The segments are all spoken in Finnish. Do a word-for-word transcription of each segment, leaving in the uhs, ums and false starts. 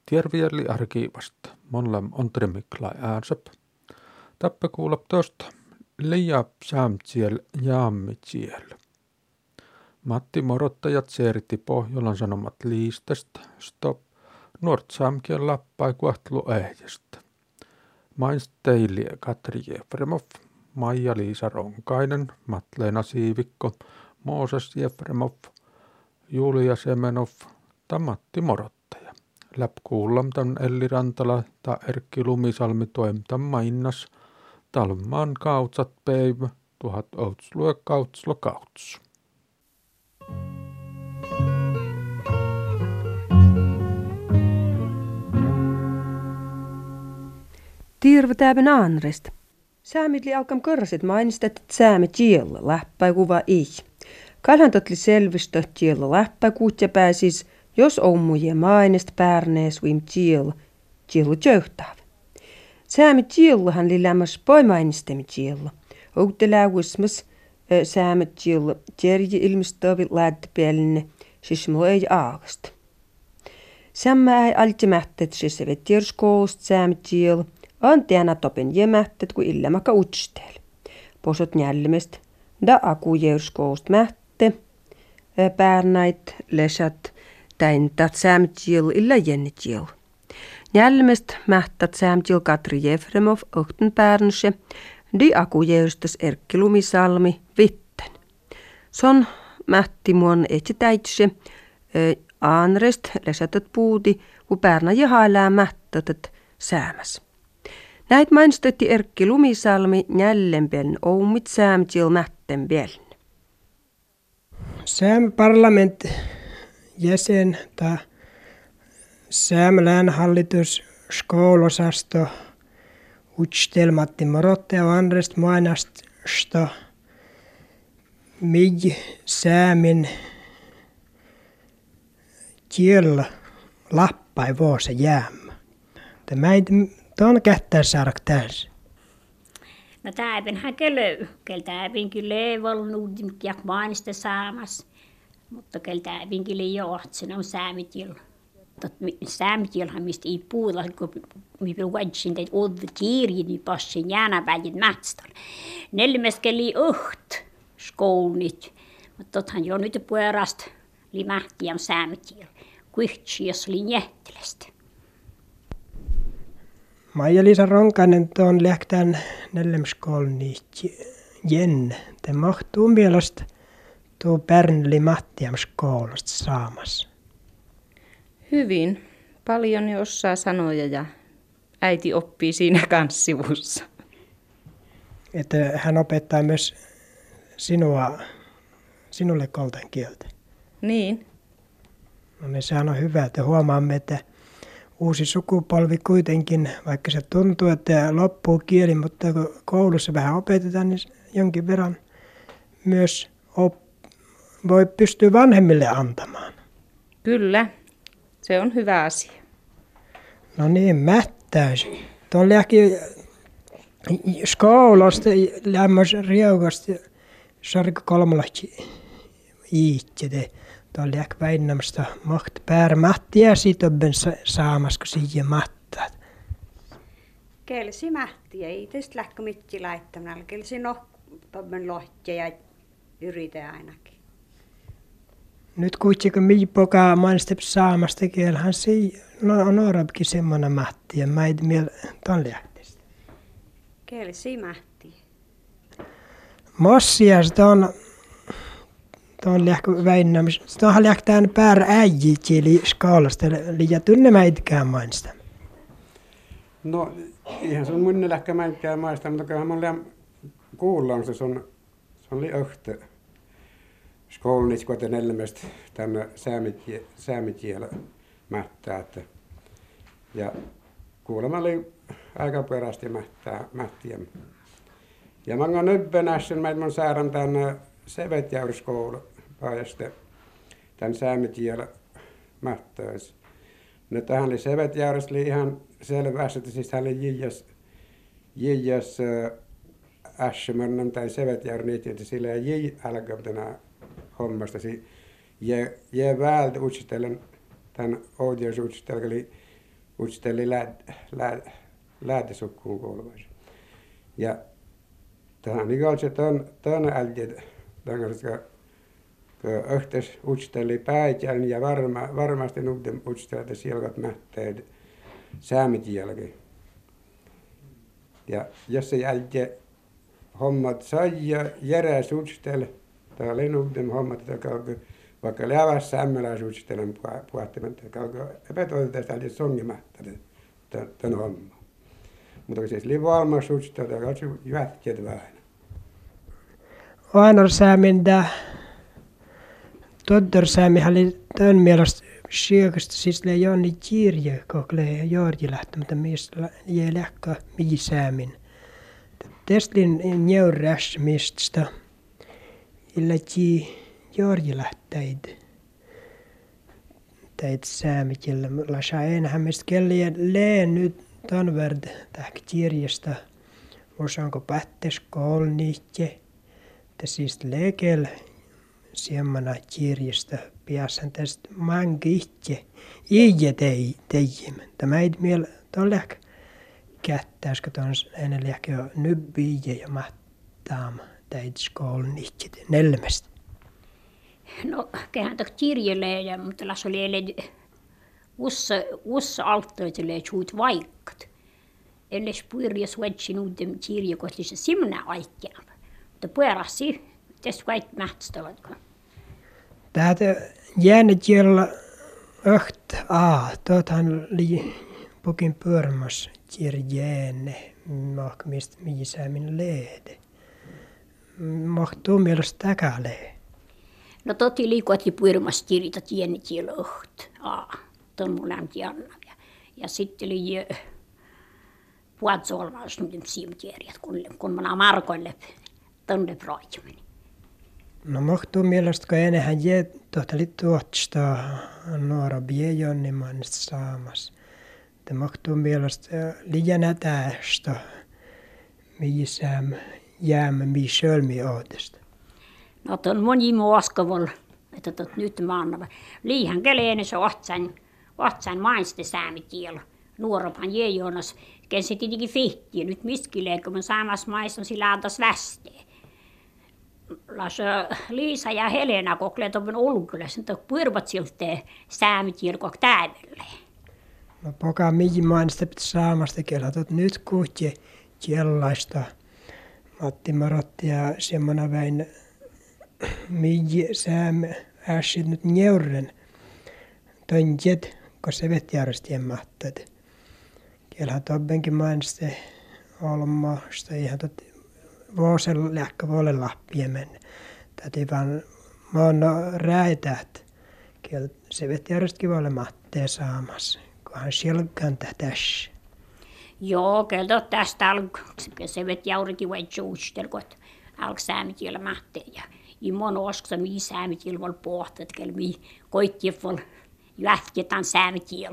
Tiervieli arkiivasta. Monlem on tremiklai äänsöp. Tappe kuulap tosta. Leija saamtsiel jaammitsiel. Matti morottajat seeritti Pohjolan Sanomat liistestä. Stop. Nuort saamkiel lappai kuahtelu ehjästä. Mains teili Katri Jefremov, Maija-Liisa Ronkainen, Matleena Siivikko, Mooses Jefremov, Julia Semenov ta Matti Morottaja. Läp kuullamtan Elli Rantala ta Erkki Lumisalmi toimtan mainnas. Talmaan kautsat päivä, tuhat outslue kautslo kauts. Tirve täbän Anrest. Säämitli alkam körsit mainistet säämi tiellä läppäi kuva ei. Kalhantotli selvistö tiellä läppäi kuutja pääsis, jos ommuje mainist pärnees vim tiellä, tiellä tjöhtääv. Säämi tiellähän li lämmäs poi mainistemi tiellä. Outte läuismas säämi tiellä tjerji ilmistavi lädpelne, siis mulla ei aagast. Sämmä ei altimähtet siis evet tierskoost säämi tiellä. On tiena topen jemähtet kuin illämäkä utsteel. Posot njälmest, da aku jerskoost mähte, päärnait, lesät, täintat säämtiel illa jennitiel. Njälmest mähtät säämtiel Katri Jefremov ohten päärnse, di aku jerstas Erkki Lumisalmi vitten. Son mähti muon etsi täitse, aanrest lesätät puudi, ku päärnä jahailää mähtätet säämäs. Näit mainstetti Erkki Lumisalmi njällenpen oumit säämtiel mätten bieln. Sääm parlament jäsen ta Säämlän hallitus skoolosasto utstel Matti Morottaja Andrest mainasta mig säämin tiellä lappai vuosa jäämä. Tämä ei tuon kättää saada täysin. No tämäpinhän kelöy. Kel tämäpinkin leivollut ja mainista saamassa. Mutta kel tämäpinkin li johtsen on säämitiel. Säämitielhän mistä ei puhuta, kun minä luetsin teitä uutta kirjaa, niin passin jäännä välit mätstalla. Neljäs keli öht skoulnit. Mutta tottahan jo nyt puolesta li mähtiä säämitiel. Kuihtsi jos li njähtilästä. Maija-Liisa Ronkainen tuon lähtään neljämskoulun jenne. Te mahtuu mielestä tuo Pärnli Mattiam skoulasta saamassa. Hyvin. Paljon jo osaa sanoja ja äiti oppii siinä kanssa sivussa. Että hän opettaa myös sinua, sinulle koltan kieltä. Niin. No niin, sehän on hyvä, että huomaamme, että uusi sukupolvi kuitenkin, vaikka se tuntuu, että loppuu kieli, mutta kun koulussa vähän opetetaan, niin jonkin verran myös op- voi pystyä vanhemmille antamaan. Kyllä, se on hyvä asia. No niin, mättäys. Tuolla lähti skoulasta lämmös riukasta sarka kolmalaksi iittede. Tuolla lähti väinnämistä maht päärä mähtiä sitobben saamasko siihen mahtaat. Kelsi mähtiä, ei tästä lähkö mitään laittamalla. Kelsi no tobben lohtia ja yritä ainakin. Nyt kuitenkin mii pokaa mainstep saamasta kielhän si no nuorempikin semmoinen mähtiä. Mä ei miel tuon lähtestä. Kelsi mähtiä. Mossias tuon tuon lähkö väinnämis. Tuohan lähtään päärä äijit eli skaalasta liian tunne mä itkään mainsta. No ihan sun mun lähkö mä itkään maista, mutta kyllähän mun läm kuullaan se sun se on li öhtö. Skoulnits koten elämästä tänne säämitiellä mättää. Että, ja kuulemma oli aika perästi mättää, mättiä. Ja mä oon nöbbenässä, mä oon saadaan tänne Sevetjärskoulu päästä tämän säämitiellä mättäis. No tähän oli Sevetjärjessä ihan selvästi, että siis hän oli jijas, jijas äskemännen tai Sevetjärjän, että sillä ei alkaa tänä hommasta. Je, je väältä utsitellen, tämän oikeusutsitellen, eli utsteli lä, lä, läätesukkuun kuuluvaisi. Ja tähän niin oli se toinen äljet, koska yhteis utsteli päikän ja varma, varmasti nuuden utsteli sielkat mähteet säämit jälkeen. Ja jos se jälkeen hommat sai ja järäs utsteli, tämä oli nuuden hommat, vaikka lävässä sämmäläis utstelen puhuttimen, että epätoivottavasti äljet songimättä tämän homman. Mutta siis oli valmis utsteli, joka oli jätket vähän. Ainorsäämin tämä Toddorsäämi oli tämän mielestä syökästä siis le Jonni kirje, kun le Jordi lähti, mutta mistä jäi lähkä miisäämin. Testin njauräs mistä illa ti Jordi lähteid. Täit säämikillä, la saa enhän mistä kelli leen nyt tämän värd tähkä kirjasta. Osaanko pähtes koulniikke. Siis lekel siemmana kirjasta piassan tästä manki itse. Iie tei teijim. Tämä ei miel tolleak kättäis, kun tuon ennen liäkö jo nybbiie ja mahtaam täit skoulun itse nelmestä. No, kehän tak kirjelee, mutta las oli ele ussa ussa altoitelle chuut vaikkat. Elles puirjas vetsin uuden kirje, kun se simna aikkeam. Mutta puerasi tästä kaikki mähtästävätkö. Tätä jäänyt jolla öht a, tuothan oli pukin pyörämässä kirjeenne, mistä miisäämin leede. Mahtuu mielestä täkälee. No toti liikuatli puirmas kirjita tienni tiellä öht a, tuon mun lämpi anna. Ja, ja sitten oli puhat solvaus nyt siimkirjat, kun, kun mä markoille tänne proitsemeni. No mahtuu mielestä, kun enähän jää tohtali tuotsta nuora biejonni manista saamas. Te mahtuu mielestä liian ätäistä, miisääm jäämme mii sölmi ootesta. No tuon moni muoskavol, että tot nyt maannava. Liihan keleene se ohtsain, ohtsain mainste säämitiellä. Nuoropan jeejonas, ken se tietenkin fihtiä. Nyt miskileen, kun mä saamas maiston sillä antas västeen. Las Liisa ja Helena kokleet on ulkylässä, että pyrvät siltä säämitiellä täydelle. No poka mihin mainsta pitää saamasta kielä. Nyt kuhti kiellaista. Matti Marotti ja semmoinen väin mihin sääm äsit nyt njeuren. Tönjet, kun se vet järjestien mahtat. Kielä tobbenkin mainsta olmaasta ihan tot vuosella lähkä vuolle Lappia mennä. Täti vaan mono räätät. Kielä se vet järjestkin vuolle Matteen saamassa. Kunhan silkkaan tässä. Joo, kelto tästä alkoi. Se vet jaurikin vai juustel, kun alkoi säämitiellä Matteen. Ja i mono osksa mii säämitiellä vuolla pohtaa, että kello mii koittiin vuolla jätketaan säämitiellä.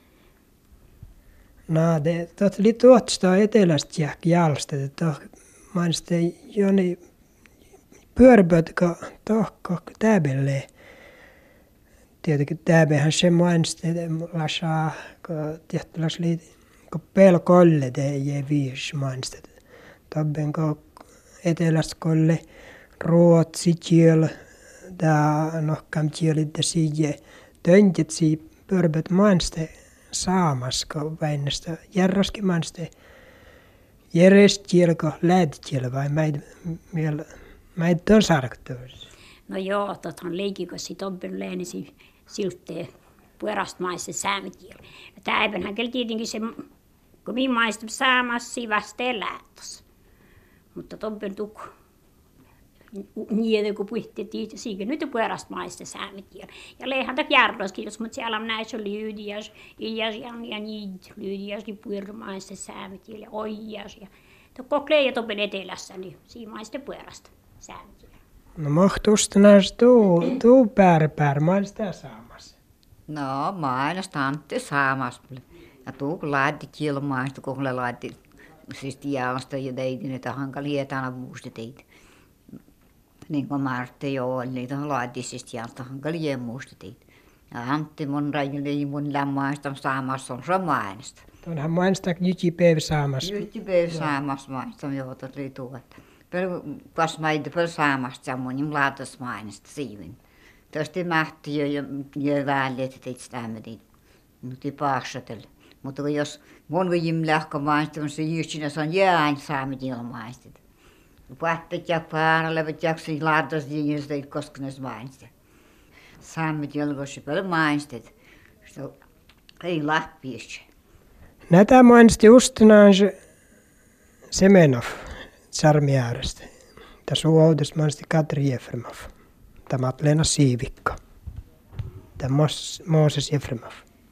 No, det tot oli tuosta etelästä ja jalsta, että mainitsi joni pyöräpötkö tohko täbelle. Tietenkin täbehän se mainitsi, että lasaa, kun tiettäväs oli, kun pelkolle te jäi viisi mainitsi, että tobben kun etelästä kolle ruotsi kiel, tää nohkam kieli, että siihen töntit siihen pyöräpöt mainitsi, saamas, kun väinästä järraskin mainitsi, järjestä kielko lähti kiel vai mäitä on sarktuus. No joo, tothan leikikö sit oppinut leenisi silteen puerasta maissa säämitiellä. Ja täivänhän kyllä tietenkin se, kun minä maista saamassa vasteen lähtössä. Mutta toppen tuk niitä kun puhuttiin, siitä nyt on puerasta maissa säämitiellä. Ja leihän tak järroskin, jos mut siellä on näissä lyydiäs, iäs ja niitä lyydiäs, niin pueramaissa säämitiellä ja oijas. Ja koko leijat open etelässä, niin siinä maista puerasta säämitiellä. No mahtuusta näistä tuu, tuu pär pär, mä olin sitä saamassa. No, mä aina stantti saamassa. Ja tuu kun laatti kilmaista, kun le laatti siis tielasta ja teitin, että hankali etänä vuosi teit. Niin kuin Martti jo oli, niitä laatti siis tielasta hankali muista teit. Ja Antti mun rajuli mun lämmaista saamassa on se mainista. Onhan mainostaa jyjipäivä saamassa. Jyjipäivä saamassa mainista on johtot rituat. Pero kas maita per saamasta samoin laatas mainista siivin. Tästä mähti jo jo väliä teitä stämmetit. Nyt ei paasatella. Mutta jos mun jim lähkö mainista on se jysinä on jään saamit ilmaistet. Vaatteet ja päällä ja se laatas jystä koska ne mainista. Saamit jolkosi per mainistet. So ei lähpiessä. Näitä mainisti ustinaan Semenov Tsarmiäärestä. Tässä uudesta mainisti Katri Jefremov. Tämä Leena Siivikka. Tämä Mooses Jefremov.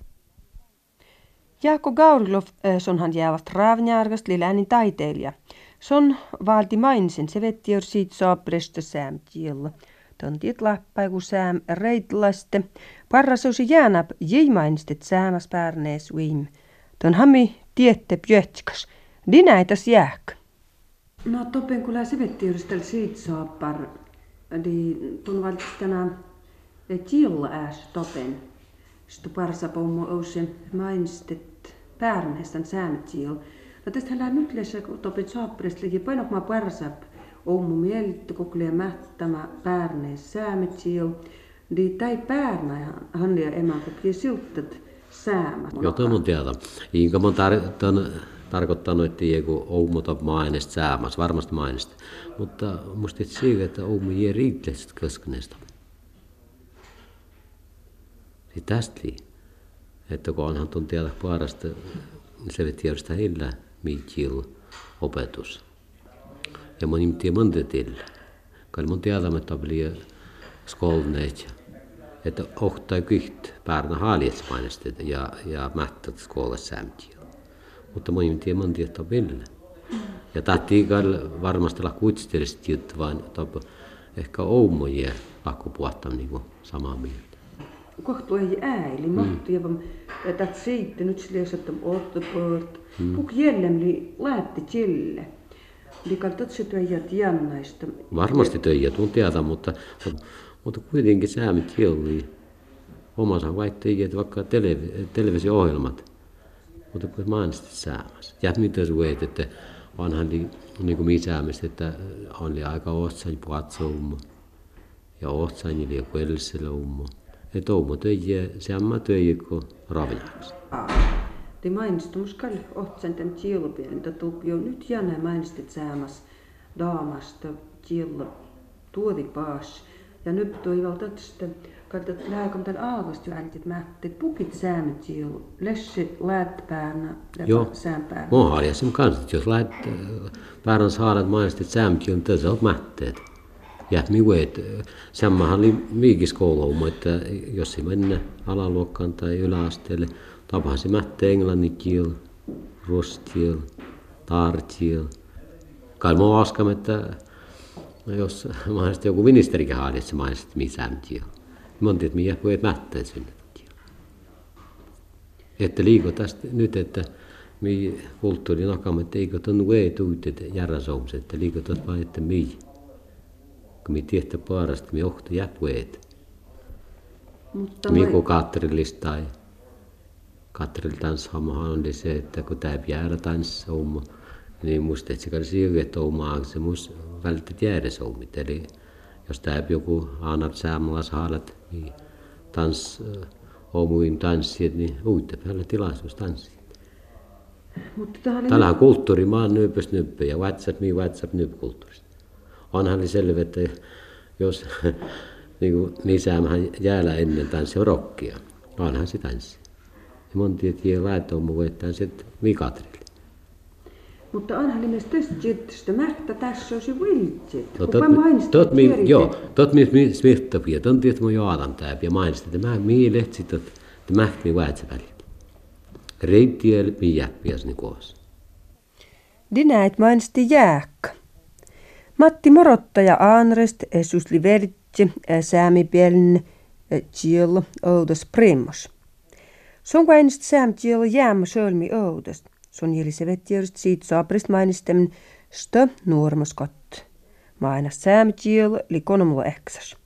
Jaakko Gaurilov, sonhan jäävät Raavnjärgast liläänin taiteilija. Son valti mainisen se vettiör siitä saapresta säämtiellä. Tontiet läppäiku sääm reitlaste. Parrasousi jäänäp jäi mainistet säämäs pärnees uim. Ton hami tiette pjötskas. Dinäitäs jääk. No toppen kun lää se vettiöristä siitä saapar. Di ton valti tänään tiellä ääs toppen. Sitten parsapommo ousen mainistet pärneestän säämtiellä. No tästä hän nyt lesä toppen saapresta ja painokmaa parsap. Ommu mieltä koklee mättämä päärnees säämtiellä. Di tai päärnä hän ja emän koklee silttat säämät. Joo, toi mun tiedä. Inka mun tar- tarkoittanut, että joku Oumota mainesta säämässä, varmasti mainesta. Mutta musta et siitä, että Oumu jää riittäiset keskenestä. Sitten tästä lii. Että kun onhan tuon tiedä parasta, se veti järjestää heillä miitjillä opetus. Ja mun nimtiä monta tillä. Kai mun tiedä, että oli skolneet. Että ohtaa kyht päärnä haaliet mainestet ja, ja mättät skoolassa sämtiä. Mutta mun nimtiä monta että on vielä. Ja tahti varmasti olla kuitsiterisesti juttu, vaan ehkä Oumoje lakku puhuttaa niin samaa mieltä. Kohtu ei ääli, mahtu ja että siitä nyt sille että ottoport. Puk jällemli lähti chille. Likal totsi työjät jannaista. Varmasti töijät on tiedä, mutta mutta kuitenkin säämit hioli. Omansa vaihtoehtoja, että vaikka televi- televisio-ohjelmat. Mutta kun mainitsit säämässä. Ja mitä sä voit, että onhan niin kuin minä säämässä, että oli aika ohtsain puhatsoummo. Ja ohtsain oli joku edellisellä ummo. Että ummo töijä, säämmä töijä kuin ravinaksi. Te mainitsit muskal ohtsain tämän tielopien, että jo nyt jännä mainitsit säämässä daamasta tielo tuodi paas. Ja nyt toival tästä, että lääkön tämän aavasta jo ältit mähtet pukit säämät siellä, lessi läät päärnä ja sään päärnä. Joo, mä olen sen kanssa, että jos läät päärnän saadat mainostet säämät jo, niin tässä on mähteet. Ja minä että sammahan oli miikiskouluun, että jos ei mennä alaluokkaan tai yläasteelle, tapahan se mähtee englannin kiel, ruostiel, taartiel. Kai mä uskon, että no jos mahdollisesti joku ministerikin haali, että se mahdollisesti missään tiellä. Mä tiedän, että minä voi mättää sinne. Että liiko tästä nyt, että minä kulttuurin nakamme, että eikö tunnu ei tuutet järjäsoumassa, että liiko tuot vain, että minä. Kun minä tiedän parasta, minä ohto jäppueet. Minä kun Katrilista tai Katril tanssihommahan oli se, että kun tämä jäädä tanssihomma, niin musta, että se kai siirrettä omaa, se musta välttämättä jäädä soumit. Eli jos tää joku aanat säämäläs haalat, niin tans, omuin tanssiet, niin uutta päällä tilaisuus tanssiet. Tällä on kulttuuri, maan nyypös nyyppö ja WhatsApp, mii WhatsApp nyypkulttuurista. Onhan selvä, että jos niin lisäämähän jäällä ennen tanssia rockia, onhan se tanssi. Ja monti, että jää laitoon, voittaa sitten mikatrille. Mutta onhan nimessä tästä tietystä mähtä tässä on se viltsit. No tot mi joo, tot mi smittapia, ton tiet mo jaadan tää ja mainistit, että mä mi lehtsit, että mähtä mi vaatse väli. Reittiel mi jäppiäs ni koos. Dinäit mainisti jääkka. Matti Morottaja Aanrest esusli vertsi säämipielin tielo oudos primos. Son vainist sääm tielo jäämä sölmi oudost. Son jeli se vettiörst siitä saaprist mainistemmin stö nuormoskott. Mainas säämtiel li konomulla eksas.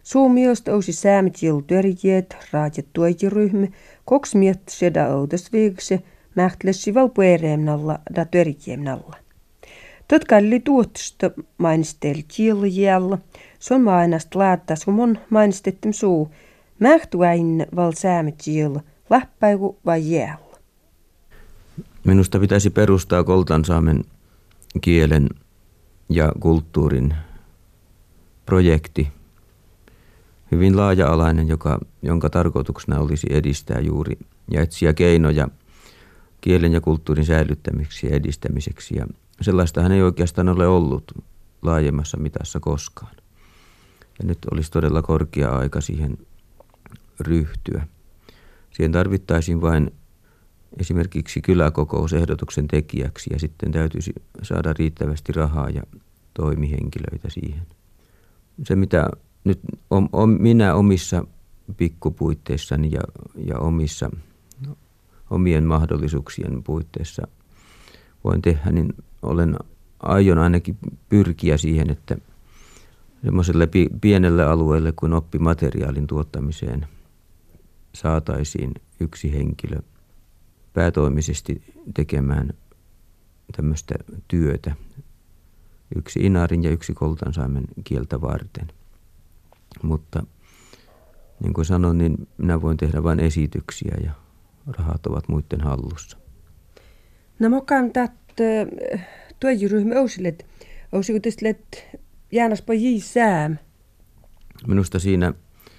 Suomiosta ousi säämit jiltyörijiet, raadjet tuojiryhmä, koks miet seda oudas viikse, mähtlessi valpuereemnalla da työrijiemnalla. Totkalli tuotusta mainisteli kielujällä, se on mainast laattaa, kun on mainistettim suu, mähtuäin val säämit jillä, läppäiku vai jäällä. Minusta pitäisi perustaa koltansaamen kielen ja kulttuurin projekti, hyvin laaja-alainen, joka, jonka tarkoituksena olisi edistää juuri ja etsiä keinoja kielen ja kulttuurin säilyttämiseksi ja edistämiseksi. Ja sellaistahan ei oikeastaan ole ollut laajemmassa mitassa koskaan. Ja nyt olisi todella korkea aika siihen ryhtyä. Siihen tarvittaisiin vain esimerkiksi kyläkokousehdotuksen tekijäksi ja sitten täytyisi saada riittävästi rahaa ja toimihenkilöitä siihen. Se mitä nyt om, om, minä omissa pikkupuitteissani ja, ja omissa no, omien mahdollisuuksien puitteissa voin tehdä, niin olen aion ainakin pyrkiä siihen, että semmoiselle pienelle alueelle kuin oppimateriaalin tuottamiseen saataisiin yksi henkilö päätoimisesti tekemään tämmöistä työtä, yksi inarin ja yksi koltansaamen kieltä varten. Mutta niin kuin sanoin, niin minä voin tehdä vain esityksiä ja rahat ovat muiden hallussa. No mokaan täät tuojiryhmä ousilet, ousiku teslet jäänäspä jisääm. Minusta siinä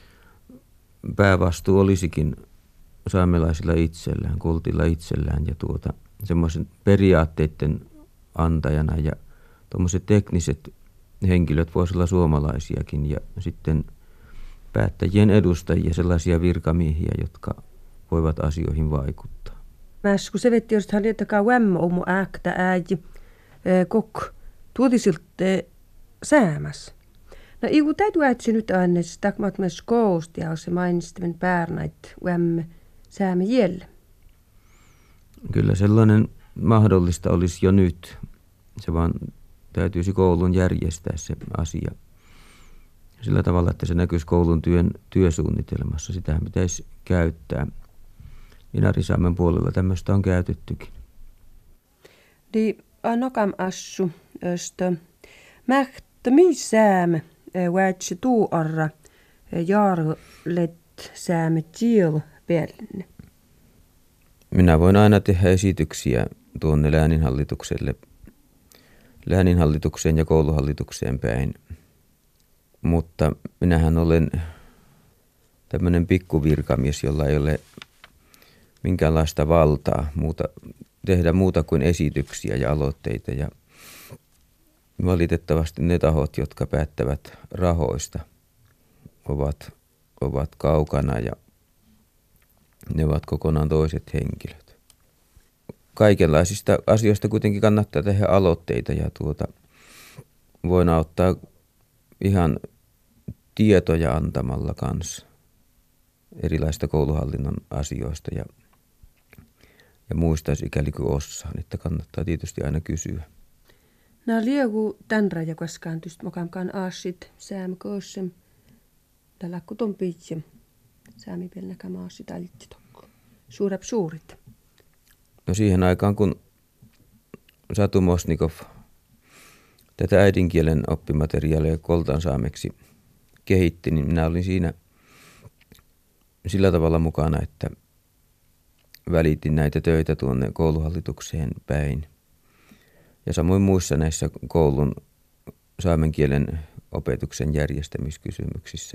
päävastuu olisikin saamelaisilla itsellään, kultilla itsellään ja tuota, semmoisen periaatteiden antajana ja tuommoiset tekniset henkilöt voisivat olla suomalaisiakin ja sitten päättäjien edustajia, sellaisia virkamiehiä, jotka voivat asioihin vaikuttaa. Mäs kun se vetti just hän jotakaan vämmä omu äktä äiti kok tuotisilte säämäs. No iku täytyy äitsi nyt aina, että takmaat myös kousta ja se mainistavan päärnait vämmä säämä jälle. Kyllä sellainen mahdollista olisi jo nyt. Se vaan täytyisi koulun järjestää se asia sillä tavalla, että se näkyisi koulun työn työsuunnitelmassa. Sitähän pitäisi käyttää. Inarisaamen puolella tämmöistä on käytettykin. Di anokam assu östö. Mähtä missäämä väitsi tuu arra jaarlet säämä tiel pelle. Minä voin aina tehdä esityksiä tuonne lääninhallitukselle, lääninhallitukseen ja kouluhallitukseen päin. Mutta minähän olen tämmöinen pikkuvirkamies, jolla ei ole minkäänlaista valtaa muuta, tehdä muuta kuin esityksiä ja aloitteita. Ja valitettavasti ne tahot, jotka päättävät rahoista, ovat, ovat kaukana ja ne ovat kokonaan toiset henkilöt. Kaikenlaisista asioista kuitenkin kannattaa tehdä aloitteita ja tuota, voin auttaa ihan tietoja antamalla kanssa erilaista kouluhallinnon asioista ja, ja muista sikäli kuin osaan, että kannattaa tietysti aina kysyä. Nää liegu tän raja koskaan tyst mokamkaan aasit sääm kossem tällä kuton piitsem säämi pelnäkään aasit altti tokko. Suurep suurit. No siihen aikaan kun Satu Mosnikov tätä äidinkielen oppimateriaalia koltansaameksi kehitti, niin minä olin siinä sillä tavalla mukana, että välitin näitä töitä tuonne kouluhallitukseen päin. Ja samoin muissa näissä koulun saamen kielen opetuksen järjestämiskysymyksissä.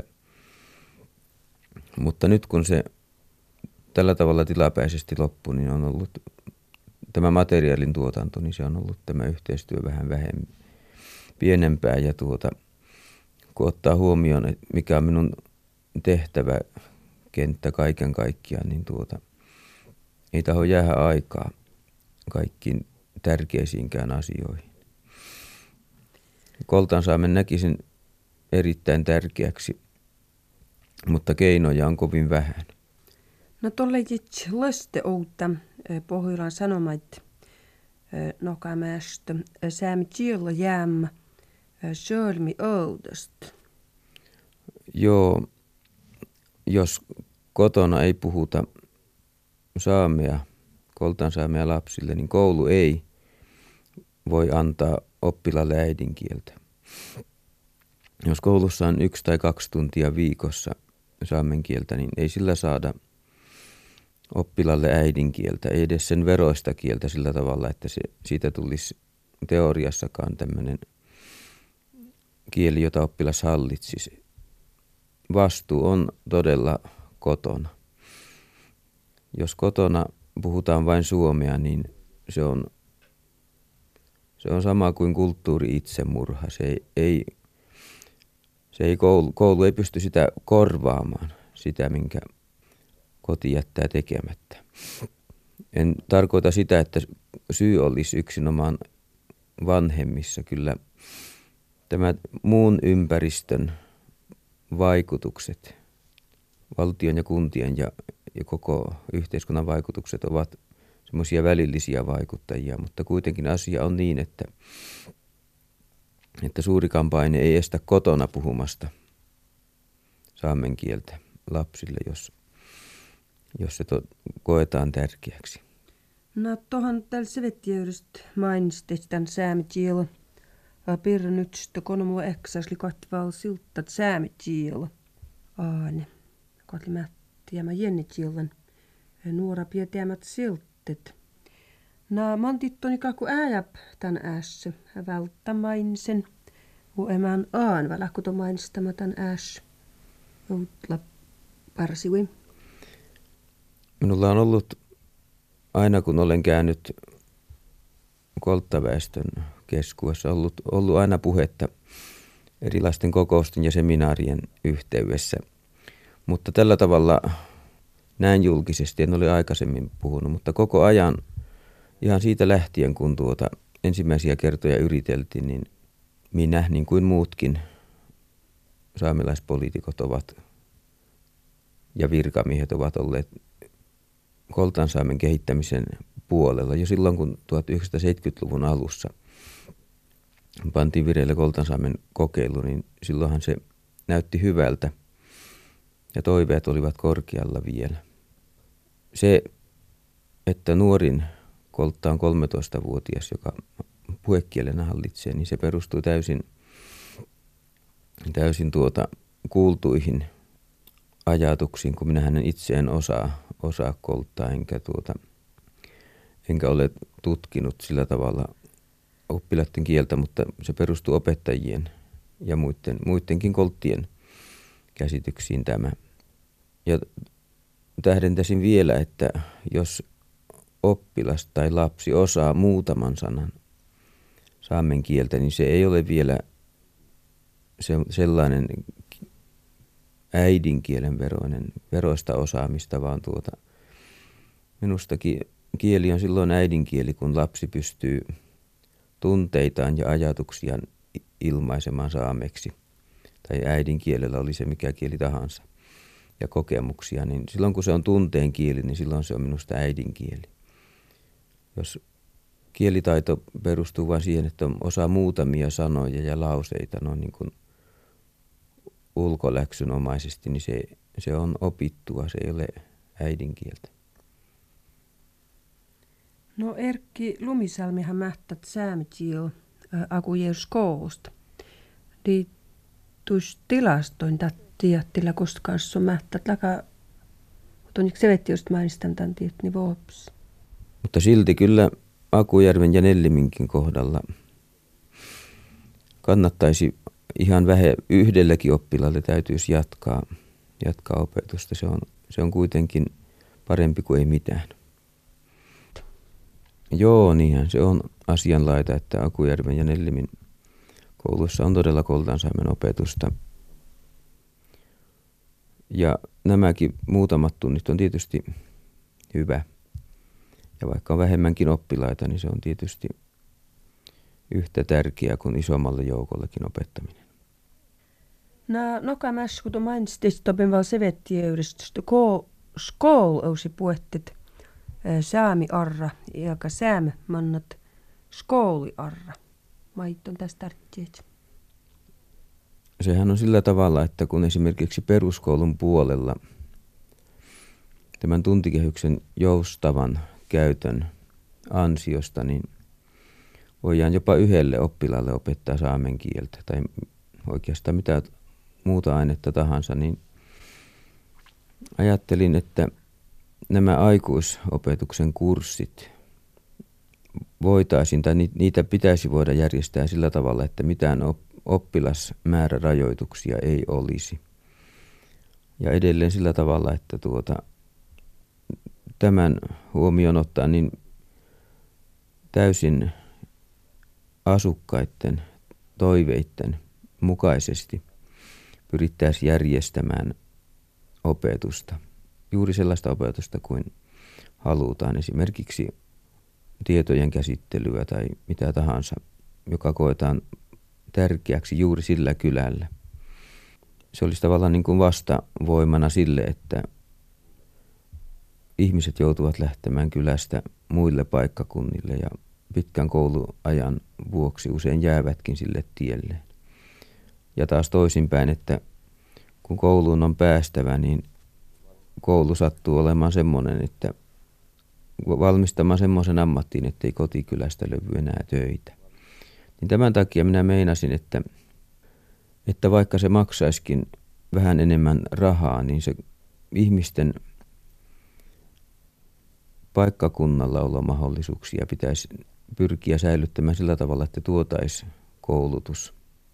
Mutta nyt kun se tällä tavalla tilapäisesti loppui, niin on ollut tämä materiaalin tuotanto, niin se on ollut tämä yhteistyö vähän vähemmän pienempää. Ja tuota, kun ottaa huomioon, että mikä on minun tehtävä kenttä kaiken kaikkiaan, niin tuota, ei taho jäädä aikaa kaikkiin tärkeisiinkään asioihin. Koltansaamen näkisin erittäin tärkeäksi, mutta keinoja on kovin vähän. No tolle jits laste outa Pohjolan Sanomat nokamästä säämi tiellä jäämä sölmi oudasta. Joo, jos kotona ei puhuta saamea, koltansaamea lapsille, niin koulu ei voi antaa oppilaalle äidinkieltä. Jos koulussa on yksi tai kaksi tuntia viikossa saamen kieltä, niin ei sillä saada oppilaalle äidinkieltä, ei edes sen veroista kieltä sillä tavalla, että se, siitä tulisi teoriassakaan tämmöinen kieli, jota oppilas hallitsisi. Vastuu on todella kotona. Jos kotona puhutaan vain suomea, niin se on, se on sama kuin kulttuuri-itsemurha. Se ei, ei, se ei koulu, koulu ei pysty sitä korvaamaan, sitä minkä koti jättää tekemättä. En tarkoita sitä, että syy olisi yksinomaan vanhemmissa. Kyllä tämä muun ympäristön vaikutukset, valtion ja kuntien ja, ja koko yhteiskunnan vaikutukset ovat semmoisia välillisiä vaikuttajia, mutta kuitenkin asia on niin, että, että suurikaan paine ei estä kotona puhumasta saamen kieltä lapsille, jos, jos se to, koetaan tärkeäksi. No tuohon täällä sevettiöydistä mainitsit tämän säämikielä. Pirra nyt sitä konomu eksasli katval siltat säämikielä. Aane. Katli mättiä mä jennikielän. Nuora pietiämät siltet. Na mantittoni kaku ääjäp tän ässä. Välttä mainisen. U emän aan väläkuto mainistama tän ässä. Outla parsiwi. Minulla on ollut aina kun olen käynyt kolttaväestön keskuudessa ollut, ollut aina puhetta erilaisten kokousten ja seminaarien yhteydessä. Mutta tällä tavalla näin julkisesti en ole aikaisemmin puhunut, mutta koko ajan ihan siitä lähtien, kun tuota ensimmäisiä kertoja yriteltiin, niin minä, niin kuin muutkin saamelaispoliitikot ovat ja virkamiehet ovat olleet koltansaamen kehittämisen puolella. Jo silloin, kun tuhatyhdeksänsataaseitsemänkymmentäluvun alussa pantiin vireille koltansaamen kokeilu, niin silloinhan se näytti hyvältä ja toiveet olivat korkealla vielä. Se, että nuorin koltta on kolmetoistavuotias, joka puhekielenä hallitsee, niin se perustuu täysin, täysin tuota kuultuihin ajatuksiin, kun minä hänen itseään osaa, osaa kolttaa, enkä, tuota, enkä ole tutkinut sillä tavalla oppilaiden kieltä, mutta se perustuu opettajien ja muiden, muidenkin kolttien käsityksiin tämä. Ja tähdentäisin vielä, että jos oppilas tai lapsi osaa muutaman sanan saamen kieltä, niin se ei ole vielä se, sellainen äidinkielen veroinen, veroista osaamista, vaan tuota, minustakin kieli on silloin äidinkieli, kun lapsi pystyy tunteitaan ja ajatuksiaan ilmaisemaan saameksi, tai äidinkielellä oli se mikä kieli tahansa, ja kokemuksia, niin silloin kun se on tunteen kieli, niin silloin se on minusta äidinkieli. Jos kielitaito perustuu vain siihen, että osaa muutamia sanoja ja lauseita noin niin kuin ulkoläksynomaisesti, niin se, se on opittua, se ei ole äidinkieltä. No Erkki Lumisalmihan mähtät säämikiel akujeus koulusta. Di tuis tilastoin tiedättillä koska kanssa mähtät laka tuonnik sevetti just mainistan tämän tiedät, niin voips. Mutta silti kyllä Akujärven ja Nelliminkin kohdalla kannattaisi ihan vähän yhdelläkin oppilaalle täytyisi jatkaa, jatkaa opetusta. Se on, se on kuitenkin parempi kuin ei mitään. Joo, niinhän se on asianlaita, että Akujärven ja Nellimin koulussa on todella koltansaamen opetusta. Ja nämäkin muutamat tunnit on tietysti hyvä. Ja vaikka on vähemmänkin oppilaita, niin se on tietysti yhtä tärkeää kuin isommalle joukollekin opettaminen. Nää nokamässä, kun mainitsit, topin vaan sevettiöydistä, skool ousi puettet saami arra, joka säämä mannat skooli arra. Mait on tästä tärkeät. sehän on sillä tavalla, että kun esimerkiksi peruskoulun puolella tämän tuntikehyksen joustavan käytön ansiosta, niin voidaan jopa yhdelle oppilaalle opettaa saamen kieltä tai oikeastaan mitä muuta ainetta tahansa, niin ajattelin, että nämä aikuisopetuksen kurssit voitaisiin tai niitä pitäisi voida järjestää sillä tavalla, että mitään oppilasmäärärajoituksia ei olisi. Ja edelleen sillä tavalla, että tuota, tämän huomioon ottaa niin täysin asukkaiden toiveiden mukaisesti pyrittäisiin järjestämään opetusta. Juuri sellaista opetusta kuin halutaan, esimerkiksi tietojen käsittelyä tai mitä tahansa, joka koetaan tärkeäksi juuri sillä kylällä. Se olisi tavallaan niin kuin vastavoimana sille, että ihmiset joutuvat lähtemään kylästä muille paikkakunnille ja pitkän kouluajan vuoksi usein jäävätkin sille tielle. Ja taas toisinpäin, että kun kouluun on päästävä, niin koulu sattuu olemaan semmoinen, että valmistamaan semmoisen ammattiin, ettei kotikylästä löydy enää töitä. Niin tämän takia minä meinasin, että, että vaikka se maksaisikin vähän enemmän rahaa, niin se ihmisten paikkakunnalla olomahdollisuuksia pitäisi pyrkiä säilyttämään sillä tavalla, että tuotaisiin koulutus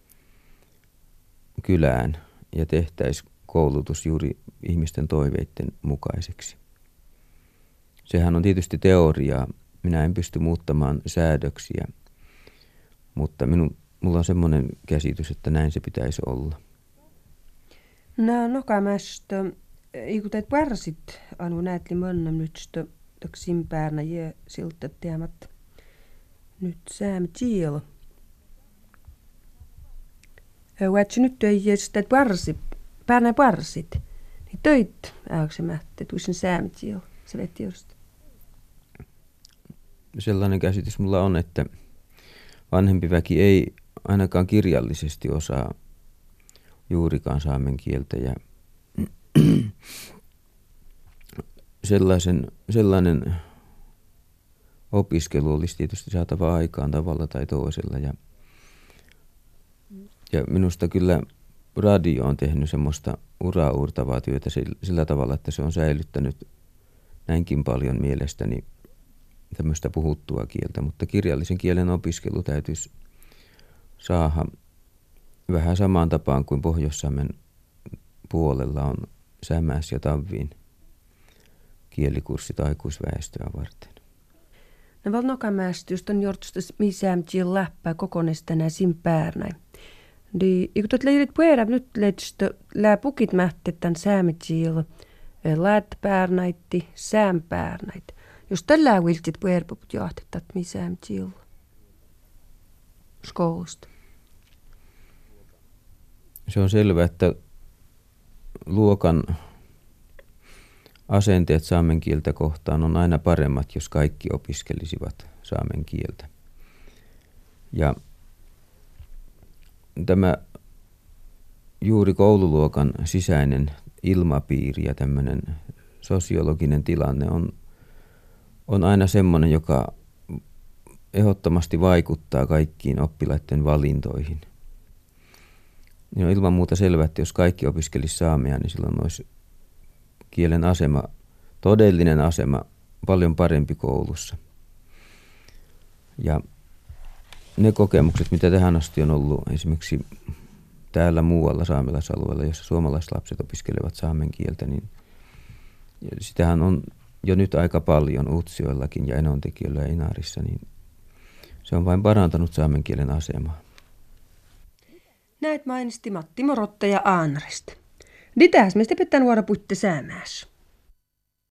kylään ja tehtäisiin koulutus juuri ihmisten toiveiden mukaiseksi. Sehän on tietysti teoriaa. Minä en pysty muuttamaan säädöksiä, mutta minun, mulla on semmoinen käsitys, että näin se pitäisi olla. No, nokamästä, kun teet varsit, anu näetli mönnäm nyt, taksin päärnä jää siltä teemät. Nyt säämme tielo. Vaikka nyt ei jää sitä varsit, päärnä varsit, niin töit ääksemättä, tuisin säämme tielo. Se vetti just. Sellainen käsitys mulla on, että vanhempi väki ei ainakaan kirjallisesti osaa juurikaan saamen kieltä ja sellaisen, sellainen opiskelu olisi tietysti saatava aikaan tavalla tai toisella ja, ja minusta kyllä radio on tehnyt semmoista uraauurtavaa työtä sillä, sillä tavalla, että se on säilyttänyt näinkin paljon mielestäni tämmöistä puhuttua kieltä, mutta kirjallisen kielen opiskelu täytyisi saada vähän samaan tapaan kuin Pohjois-Saamen puolella on Sämäs ja Tavviin kielikurssit aikuisväestöä varten. No val nokamästä just on jortustas misään kiel läppää kokoneesta nää sin päärnäin. Di ikut leirit puera nyt leitstö lää pukit mähtetän säämetsiel läät päärnäitti sään päärnäit. Jos tällä viltit puerpuput jahtettat misään kiel skoulusta. Se on selvä, että luokan asenteet saamen kieltä kohtaan on aina paremmat, jos kaikki opiskelisivat saamen kieltä. Ja tämä juuri koululuokan sisäinen ilmapiiri ja tämmöinen sosiologinen tilanne on, on aina semmoinen, joka ehdottomasti vaikuttaa kaikkiin oppilaiden valintoihin. Niin on ilman muuta selvää, että jos kaikki opiskelisi saamea, niin silloin olisi kielen asema, todellinen asema, paljon parempi koulussa. Ja ne kokemukset, mitä tähän asti on ollut esimerkiksi täällä muualla saamelaisalueella, jossa suomalaislapset opiskelevat saamen kieltä, niin sitähän on jo nyt aika paljon Utsjoellakin ja Enontekiöllä ja Inarissa, niin se on vain parantanut saamen kielen asemaa. Näet mainisti Matti Morotta ja Aanresta. Ditäs meistä pitää nuora puitte säämäässä.